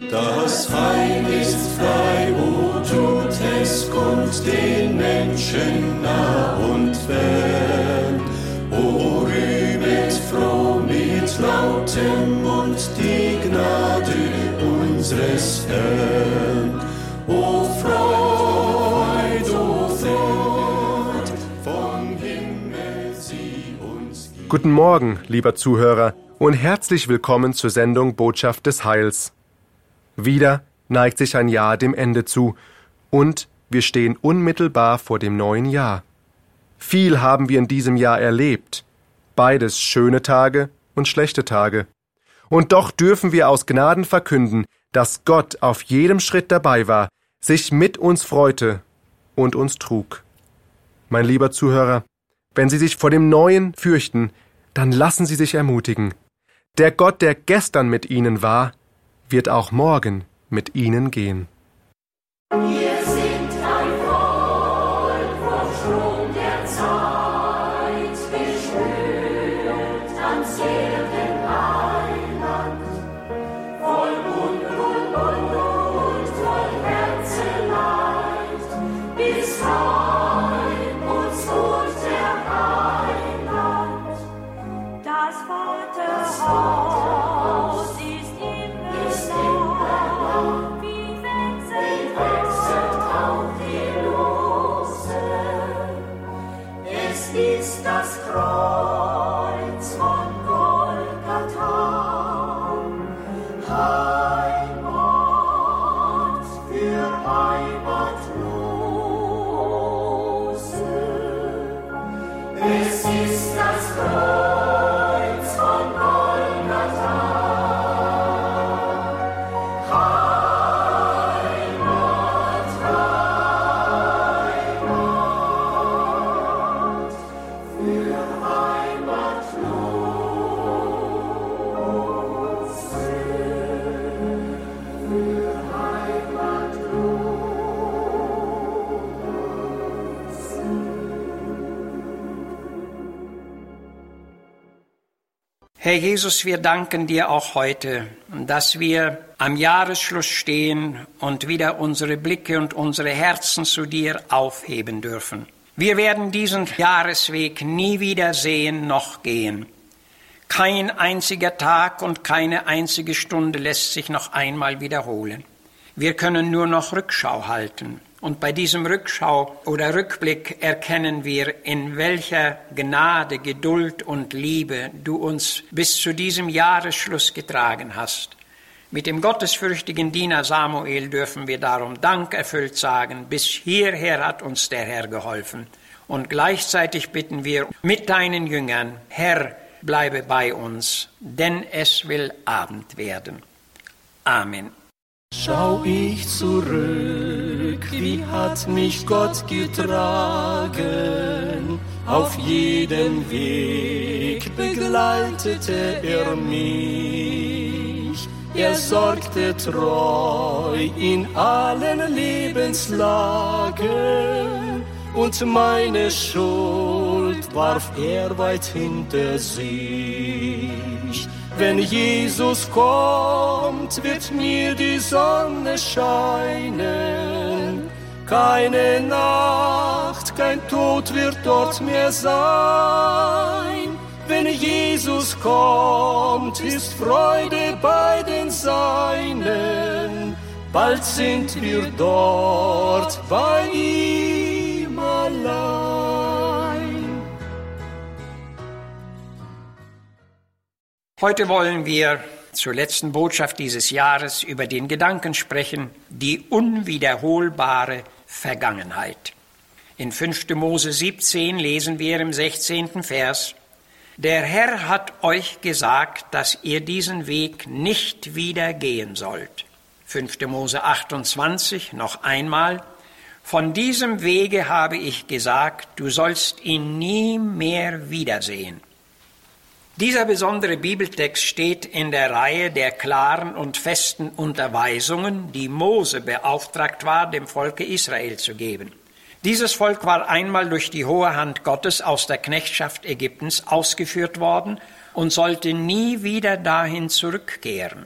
Das Heil ist frei, o tut es kund den Menschen nah und fern. O rühmet froh mit lautem Mund die Gnade unseres Herrn. O Freud, vom Himmel sie uns gibt. Guten Morgen, lieber Zuhörer, und herzlich willkommen zur Sendung Botschaft des Heils. Wieder neigt sich ein Jahr dem Ende zu und wir stehen unmittelbar vor dem neuen Jahr. Viel haben wir in diesem Jahr erlebt, beides schöne Tage und schlechte Tage. Und doch dürfen wir aus Gnaden verkünden, dass Gott auf jedem Schritt dabei war, sich mit uns freute und uns trug. Mein lieber Zuhörer, wenn Sie sich vor dem Neuen fürchten, dann lassen Sie sich ermutigen. Der Gott, der gestern mit Ihnen war, wird auch morgen mit Ihnen gehen. Wir sind ein Volk vom Strom der Zeit, gespült ans Erdeneiland, voll Unruhe, voll Herzeleid, bis heim uns holt der Heiland. Das Vaterhaus ist immer wie wechselt auf die Lose. Es ist das Kreuz von Golgatha, Heimat für Heimatlose. Es ist das Kreuz von Golgatha, Heimat für Heimatlose, für Heimatlose. Herr Jesus, wir danken dir auch heute, dass wir am Jahresschluss stehen und wieder unsere Blicke und unsere Herzen zu dir aufheben dürfen. Wir werden diesen Jahresweg nie wieder sehen noch gehen. Kein einziger Tag und keine einzige Stunde lässt sich noch einmal wiederholen. Wir können nur noch Rückschau halten. Und bei diesem Rückschau oder Rückblick erkennen wir, in welcher Gnade, Geduld und Liebe du uns bis zu diesem Jahresschluss getragen hast. Mit dem gottesfürchtigen Diener Samuel dürfen wir darum dankerfüllt sagen, bis hierher hat uns der Herr geholfen. Und gleichzeitig bitten wir mit deinen Jüngern, Herr, bleibe bei uns, denn es will Abend werden. Amen. Schau ich zurück, wie hat mich Gott getragen, auf jedem Weg begleitete er mich. Er sorgte treu in allen Lebenslagen und meine Schuld warf er weit hinter sich. Wenn Jesus kommt, wird mir die Sonne scheinen. Keine Nacht, kein Tod wird dort mehr sein. Wenn Jesus kommt, ist Freude bei den Seinen. Bald sind wir dort bei ihm allein. Heute wollen wir zur letzten Botschaft dieses Jahres über den Gedanken sprechen, die unwiederholbare Vergangenheit. In 5. Mose 17 lesen wir im 16. Vers: Der Herr hat euch gesagt, dass ihr diesen Weg nicht wieder gehen sollt. 5. Mose 28 noch einmal: Von diesem Wege habe ich gesagt, du sollst ihn nie mehr wiedersehen. Dieser besondere Bibeltext steht in der Reihe der klaren und festen Unterweisungen, die Mose beauftragt war, dem Volke Israel zu geben. Dieses Volk war einmal durch die hohe Hand Gottes aus der Knechtschaft Ägyptens ausgeführt worden und sollte nie wieder dahin zurückkehren.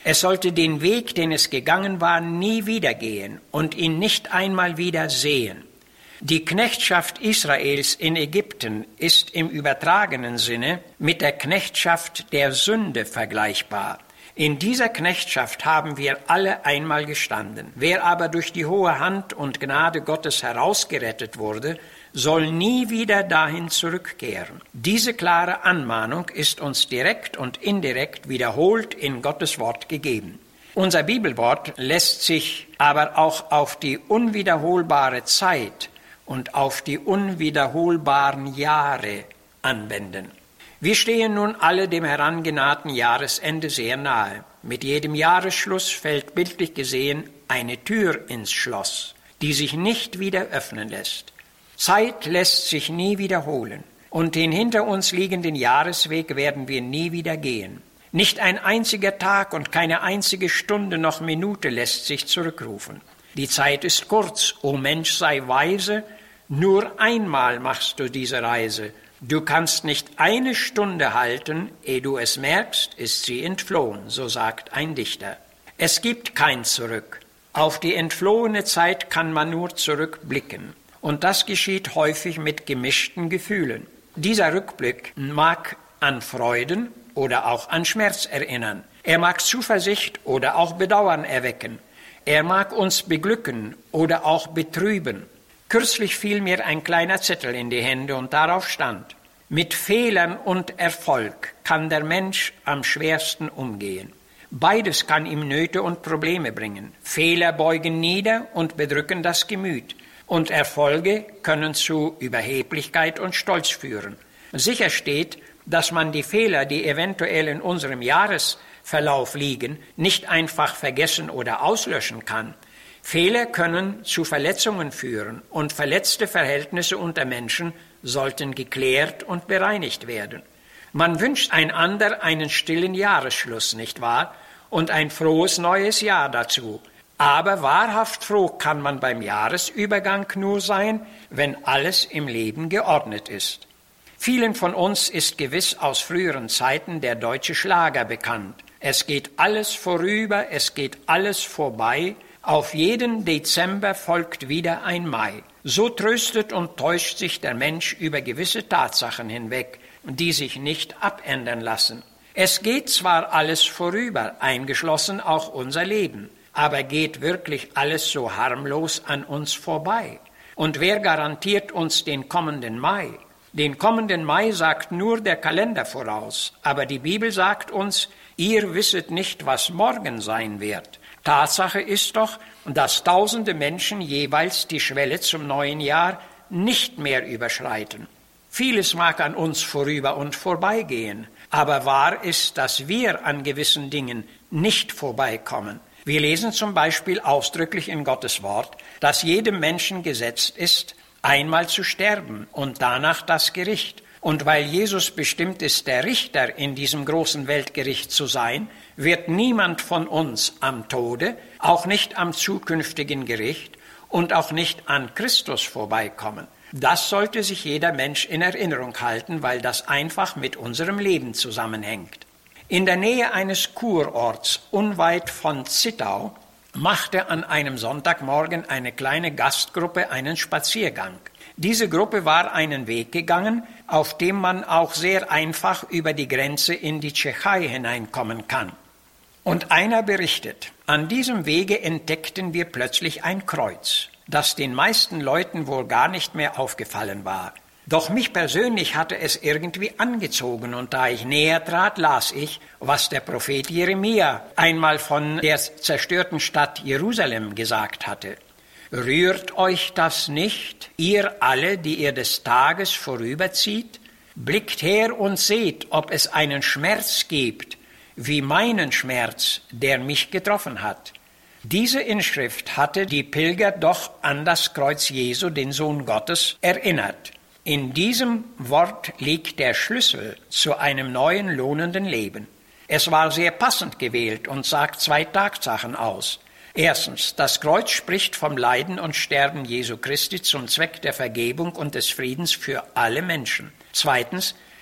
Es sollte den Weg, den es gegangen war, nie wieder gehen und ihn nicht einmal wieder sehen. Die Knechtschaft Israels in Ägypten ist im übertragenen Sinne mit der Knechtschaft der Sünde vergleichbar. In dieser Knechtschaft haben wir alle einmal gestanden. Wer aber durch die hohe Hand und Gnade Gottes herausgerettet wurde, soll nie wieder dahin zurückkehren. Diese klare Anmahnung ist uns direkt und indirekt wiederholt in Gottes Wort gegeben. Unser Bibelwort lässt sich aber auch auf die unwiederholbare Zeit und auf die unwiederholbaren Jahre anwenden. Wir stehen nun alle dem herangenahten Jahresende sehr nahe. Mit jedem Jahresschluss fällt bildlich gesehen eine Tür ins Schloss, die sich nicht wieder öffnen lässt. Zeit lässt sich nie wiederholen und den hinter uns liegenden Jahresweg werden wir nie wieder gehen. Nicht ein einziger Tag und keine einzige Stunde noch Minute lässt sich zurückrufen. Die Zeit ist kurz, o Mensch, sei weise, nur einmal machst du diese Reise. Du kannst nicht eine Stunde halten, ehe du es merkst, ist sie entflohen, so sagt ein Dichter. Es gibt kein Zurück. Auf die entflohene Zeit kann man nur zurückblicken. Und das geschieht häufig mit gemischten Gefühlen. Dieser Rückblick mag an Freuden oder auch an Schmerz erinnern. Er mag Zuversicht oder auch Bedauern erwecken. Er mag uns beglücken oder auch betrüben. Kürzlich fiel mir ein kleiner Zettel in die Hände und darauf stand: Mit Fehlern und Erfolg kann der Mensch am schwersten umgehen. Beides kann ihm Nöte und Probleme bringen. Fehler beugen nieder und bedrücken das Gemüt. Und Erfolge können zu Überheblichkeit und Stolz führen. Sicher steht, dass man die Fehler, die eventuell in unserem Jahresverlauf liegen, nicht einfach vergessen oder auslöschen kann. Fehler können zu Verletzungen führen und verletzte Verhältnisse unter Menschen sollten geklärt und bereinigt werden. Man wünscht einander einen stillen Jahresschluss, nicht wahr? Und ein frohes neues Jahr dazu. Aber wahrhaft froh kann man beim Jahresübergang nur sein, wenn alles im Leben geordnet ist. Vielen von uns ist gewiss aus früheren Zeiten der deutsche Schlager bekannt. Es geht alles vorüber, es geht alles vorbei, auf jeden Dezember folgt wieder ein Mai. So tröstet und täuscht sich der Mensch über gewisse Tatsachen hinweg, die sich nicht abändern lassen. Es geht zwar alles vorüber, eingeschlossen auch unser Leben, aber geht wirklich alles so harmlos an uns vorbei? Und wer garantiert uns den kommenden Mai? Den kommenden Mai sagt nur der Kalender voraus, aber die Bibel sagt uns, ihr wisset nicht, was morgen sein wird. Tatsache ist doch, dass tausende Menschen jeweils die Schwelle zum neuen Jahr nicht mehr überschreiten. Vieles mag an uns vorüber und vorbeigehen, aber wahr ist, dass wir an gewissen Dingen nicht vorbeikommen. Wir lesen zum Beispiel ausdrücklich in Gottes Wort, dass jedem Menschen gesetzt ist, einmal zu sterben und danach das Gericht. Und weil Jesus bestimmt ist, der Richter in diesem großen Weltgericht zu sein, wird niemand von uns am Tode, auch nicht am zukünftigen Gericht und auch nicht an Christus vorbeikommen. Das sollte sich jeder Mensch in Erinnerung halten, weil das einfach mit unserem Leben zusammenhängt. In der Nähe eines Kurorts, unweit von Zittau, machte an einem Sonntagmorgen eine kleine Gastgruppe einen Spaziergang. Diese Gruppe war einen Weg gegangen, auf dem man auch sehr einfach über die Grenze in die Tschechei hineinkommen kann. Und einer berichtet, an diesem Wege entdeckten wir plötzlich ein Kreuz, das den meisten Leuten wohl gar nicht mehr aufgefallen war. Doch mich persönlich hatte es irgendwie angezogen und da ich näher trat, las ich, was der Prophet Jeremia einmal von der zerstörten Stadt Jerusalem gesagt hatte. Rührt euch das nicht, ihr alle, die ihr des Tages vorüberzieht? Blickt her und seht, ob es einen Schmerz gibt, wie meinen Schmerz, der mich getroffen hat. Diese Inschrift hatte die Pilger doch an das Kreuz Jesu, den Sohn Gottes, erinnert. In diesem Wort liegt der Schlüssel zu einem neuen, lohnenden Leben. Es war sehr passend gewählt und sagt zwei Tatsachen aus. Erstens, das Kreuz spricht vom Leiden und Sterben Jesu Christi zum Zweck der Vergebung und des Friedens für alle Menschen. Zweitens,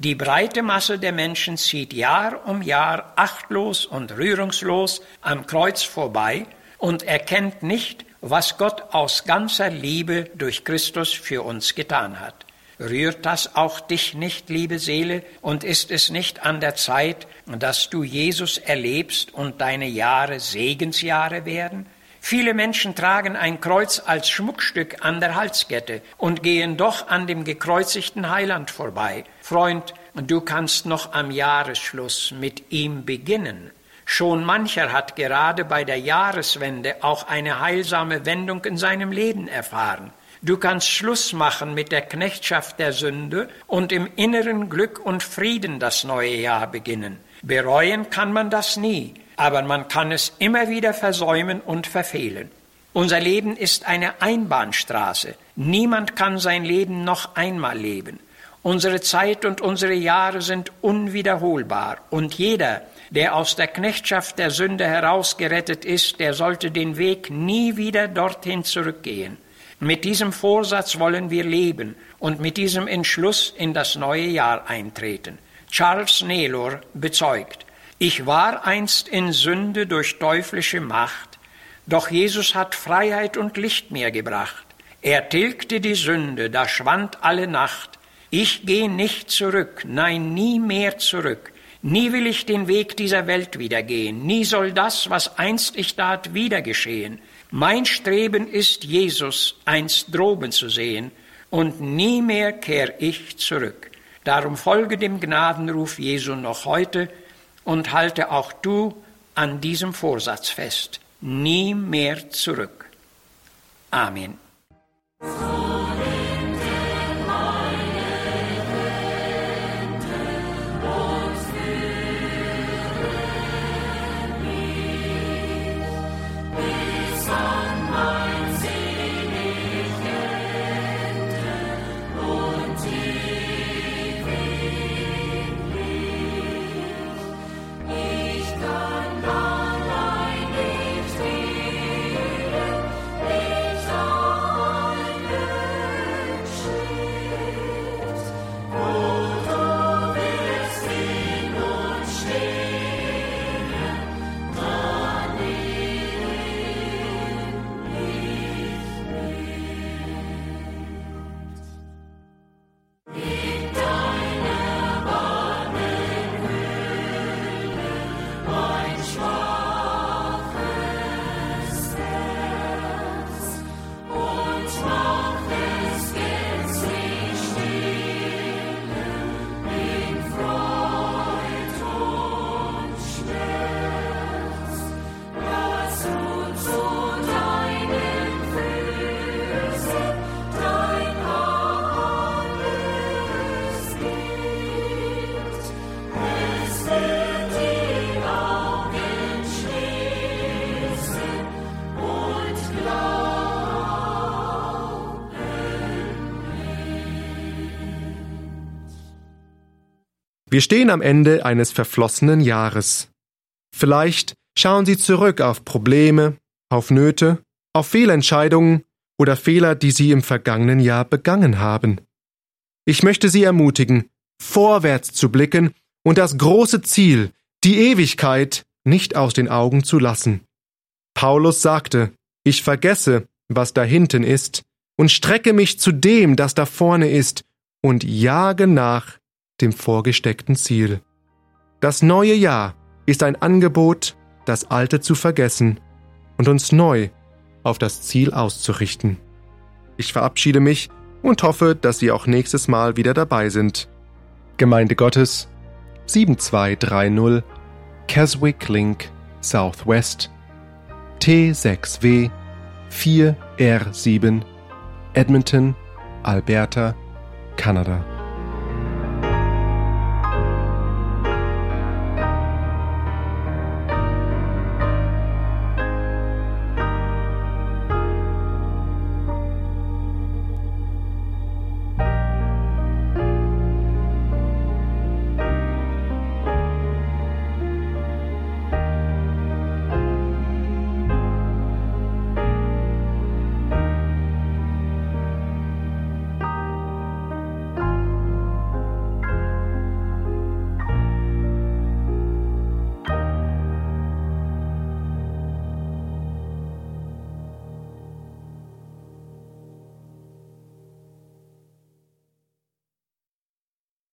Die breite Masse der Menschen zieht Jahr um Jahr achtlos und rührungslos am Kreuz vorbei und erkennt nicht, was Gott aus ganzer Liebe durch Christus für uns getan hat. Rührt das auch dich nicht, liebe Seele, und ist es nicht an der Zeit, dass du Jesus erlebst und deine Jahre Segensjahre werden? Viele Menschen tragen ein Kreuz als Schmuckstück an der Halskette und gehen doch an dem gekreuzigten Heiland vorbei. Freund, du kannst noch am Jahresschluss mit ihm beginnen. Schon mancher hat gerade bei der Jahreswende auch eine heilsame Wendung in seinem Leben erfahren. Du kannst Schluss machen mit der Knechtschaft der Sünde und im inneren Glück und Frieden das neue Jahr beginnen. Bereuen kann man das nie, aber man kann es immer wieder versäumen und verfehlen. Unser Leben ist eine Einbahnstraße. Niemand kann sein Leben noch einmal leben. Unsere Zeit und unsere Jahre sind unwiederholbar und jeder, der aus der Knechtschaft der Sünde herausgerettet ist, der sollte den Weg nie wieder dorthin zurückgehen. Mit diesem Vorsatz wollen wir leben und mit diesem Entschluss in das neue Jahr eintreten. Charles Naylor bezeugt: Ich war einst in Sünde durch teuflische Macht, doch Jesus hat Freiheit und Licht mir gebracht. Er tilgte die Sünde, da schwand alle Nacht. Ich gehe nicht zurück, nein, nie mehr zurück. Nie will ich den Weg dieser Welt wieder gehen. Nie soll das, was einst ich tat, wieder geschehen. Mein Streben ist, Jesus einst droben zu sehen, und nie mehr kehr ich zurück. Darum folge dem Gnadenruf Jesu noch heute und halte auch du an diesem Vorsatz fest. Nie mehr zurück. Amen. Wir stehen am Ende eines verflossenen Jahres. Vielleicht schauen Sie zurück auf Probleme, auf Nöte, auf Fehlentscheidungen oder Fehler, die Sie im vergangenen Jahr begangen haben. Ich möchte Sie ermutigen, vorwärts zu blicken und das große Ziel, die Ewigkeit, nicht aus den Augen zu lassen. Paulus sagte: Ich vergesse, was da hinten ist, und strecke mich zu dem, das da vorne ist, und jage nach dem vorgesteckten Ziel. Das neue Jahr ist ein Angebot, das Alte zu vergessen und uns neu auf das Ziel auszurichten. Ich verabschiede mich und hoffe, dass Sie auch nächstes Mal wieder dabei sind. Gemeinde Gottes, 7230 Keswick Link, Southwest, T6W 4R7, Edmonton, Alberta, Kanada.